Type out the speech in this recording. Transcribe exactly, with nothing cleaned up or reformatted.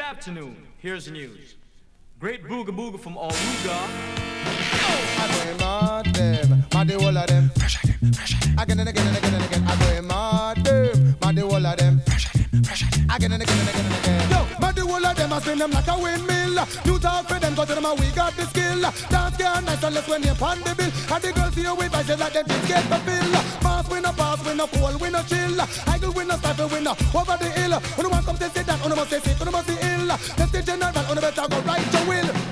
afternoon. Here's the news. Great booga booga from Aruga. I go in mad them, mad the whole of them. Pressure them, pressure them. Again and again and again and again. I go in mad them, mad the whole of them. Pressure them, pressure them. Again and again and again and again. Yo, mad the whole of them, I spin them like a windmill. You talk for them, go to them and we got the skill. Dance girl nice and let's when you pan the bill. And the girls see you with eyes like them just get the bill. Pass we no pass, we no cool, we no chill. I go we no stifle, we no over the hill. When you want come to sit down, you must say sit, you must be ill. Let's the general, you better go right to will.